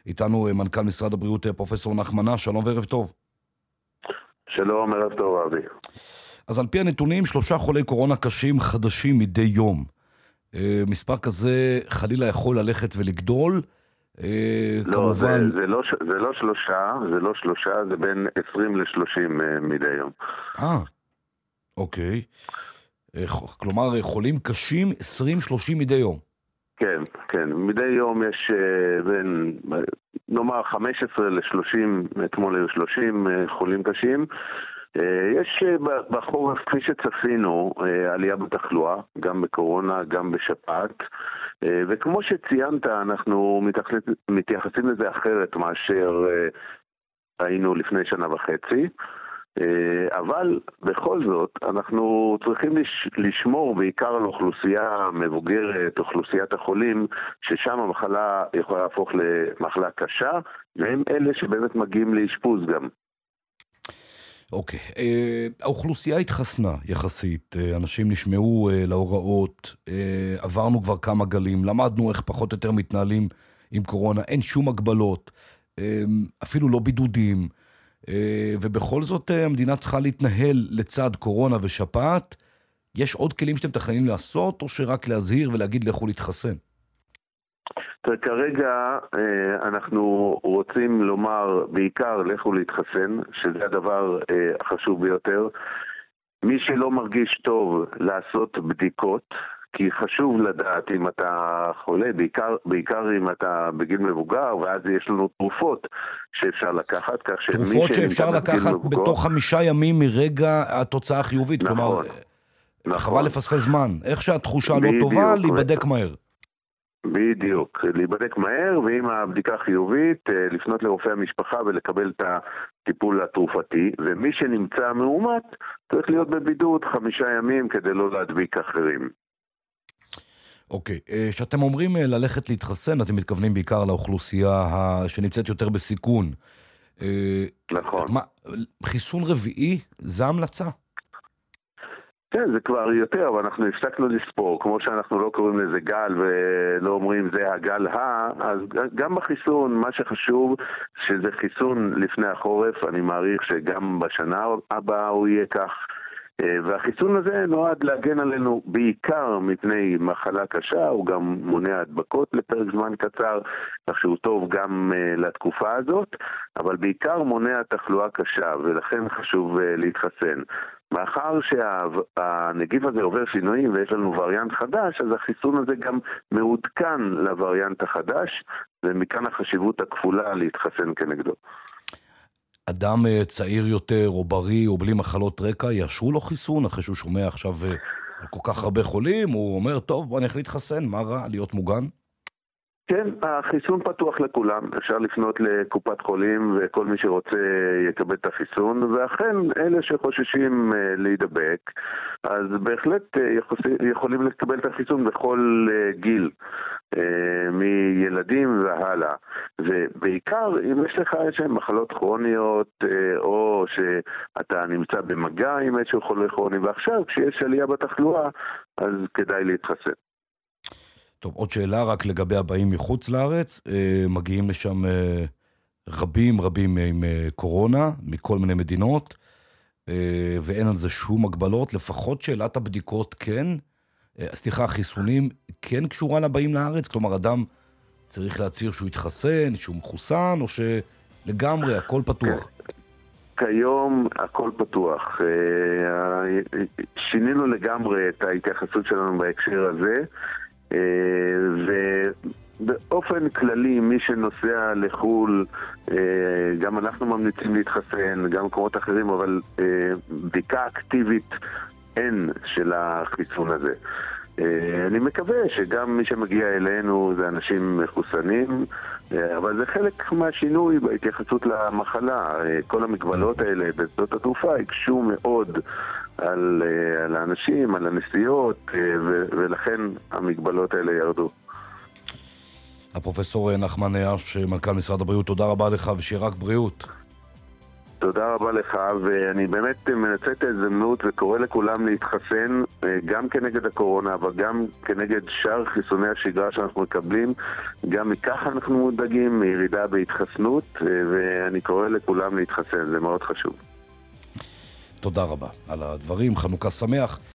איתנו מנכ"ל משרד הבריאות פרופסור נחמן אש, שלום וערב טוב. שלום, ערב טוב אבי. אז על פי הנתונים, 3 חולי קורונה קשים חדשים מדי יום. מספר כזה חלילה יכול ללכת ולגדול. לא, כמובן... זה לא 3, זה בין 20 ל-30 מדי יום. אוקיי. כלומר, חולים קשים 20-30 מדי יום. כן. מדי יום יש בין, נאמר, 15 ל-30, אתמול היו 30 חולים קשים. יש בחורף, כפי שצפינו, עלייה בתחלואה, גם בקורונה, גם בשפעת. וכמו שציינת, אנחנו מתייחסים לזה אחרת מאשר היינו לפני שנה וחצי. אבל בכל זאת אנחנו צריכים לשמור בעיקר על אוכלוסייה מבוגרת, אוכלוסיית החולים, ששם המחלה יכולה להפוך למחלה קשה, והם אלה שבאמת מגיעים לאשפוז גם. אוקיי, האוכלוסייה התחסנה יחסית, אנשים נשמעו להוראות, עברנו כבר כמה גלים, למדנו איך פחות או יותר מתנהלים עם קורונה, אין שום הגבלות, אפילו לא בידודים, ובכל זאת המדינה צריכה להתנהל לצד קורונה ושפעת. יש עוד כלים שאתם מתכננים לעשות, או שרק להזהיר ולהגיד לכו להתחסן? כרגע אנחנו רוצים לומר בעיקר לכו להתחסן, שזה הדבר החשוב ביותר. מי שלא מרגיש טוב לעשות בדיקות, כי חשוב לדעת אם אתה חולה, בעיקר אם אתה בגיל מבוגר, ואז יש לנו תרופות שאפשר לקחת, כך שמי תרופות שאפשר לקחת בתוך 5 ימים מרגע התוצאה החיובית, נכון, כלומר, חבל לפספס זמן. איך שהתחושה לא טובה, להיבדק מהר. בדיוק, להיבדק מהר, ואם הבדיקה חיובית, לפנות לרופא המשפחה ולקבל את הטיפול התרופתי, ומי שנמצא מאומת צריך להיות בבידוד 5 ימים כדי לא להדביק אחרים. אוקיי, שאתם אומרים ללכת להתחסן, אתם מתכוונים בעיקר לאוכלוסייה שנמצאת יותר בסיכון. נכון. חיסון רביעי, זה המלצה? כן, זה כבר יותר, אבל אנחנו הפסקנו לספור, כמו שאנחנו לא קוראים לזה גל ולא אומרים זה הגל אז גם בחיסון, מה שחשוב שזה חיסון לפני החורף, אני מעריך שגם בשנה הבאה הוא יהיה כך, והחיסון הזה נועד להגן עלינו בעיקר מפני מחלה קשה, הוא גם מונע הדבקות לפרק זמן קצר, כך שהוא טוב גם לתקופה הזאת, אבל בעיקר מונע תחלואה קשה, ולכן חשוב להתחסן. מאחר שהנגיף הזה עובר שינויים ויש לנו וריאנט חדש, אז החיסון הזה גם מעודכן לווריאנט החדש, ומכאן החשיבות הכפולה להתחסן כנגדו. אדם צעיר יותר או בריא או בלי מחלות רקע, יאשרו לו חיסון אחרי שהוא שומע עכשיו כל כך הרבה חולים, הוא אומר, טוב, בוא נלך להתחסן, מה רע להיות מוגן? כן, החיסון פתוח לכולם, אפשר לפנות לקופת חולים וכל מי שרוצה יקבל את החיסון, ואכן אלה שחוששים להידבק, אז בהחלט יכולים לקבל את החיסון בכל גיל, מילדים והלאה. ובעיקר אם יש לך מחלות כרוניות, או שאתה נמצא במגע עם איזשהו חולה כרוני, ועכשיו כשיש עלייה בתחלואה, אז כדאי להתחסן. טוב, עוד שאלה רק לגבי הבאים מחוץ לארץ, מגיעים לשם רבים עם קורונה, מכל מיני מדינות, ואין על זה שום הגבלות, לפחות שאלת הבדיקות כן, החיסונים כן קשורה לבאים לארץ, כלומר אדם צריך להצהיר שהוא יתחסן, שהוא מחוסן, או שלגמרי הכל פתוח? כיום הכל פתוח, שינינו לגמרי את ההתייחסות שלנו בהקשר הזה, ובאופן כללי מי שנוסע לחול, גם אנחנו ממליצים להתחסן, גם מקומות אחרים, אבל בדיקה אקטיבית אין של החיסון הזה. אני מקווה שגם מי שמגיע אלינו זה אנשים מחוסנים, אבל זה חלק מהשינוי בהתייחסות למחלה. כל המגבלות האלה בשדות התעופה הקשו מאוד על האנשים, על הנסיעות, ולכן המגבלות האלה ירדו. הפרופסור נחמן אש, מנכ"ל משרד הבריאות, תודה רבה לך ושיהיה רק בריאות. תודה רבה לך, ואני באמת מנצל את ההזדמנות וקורא לכולם להתחסן גם כנגד הקורונה, אבל גם כנגד שאר חיסוני השגרה שאנחנו מקבלים. גם מכך אנחנו מודאגים מירידה בהתחסנות, ואני קורא לכולם להתחסן, זה מאוד חשוב. תודה רבה על הדברים, חנוכה שמח.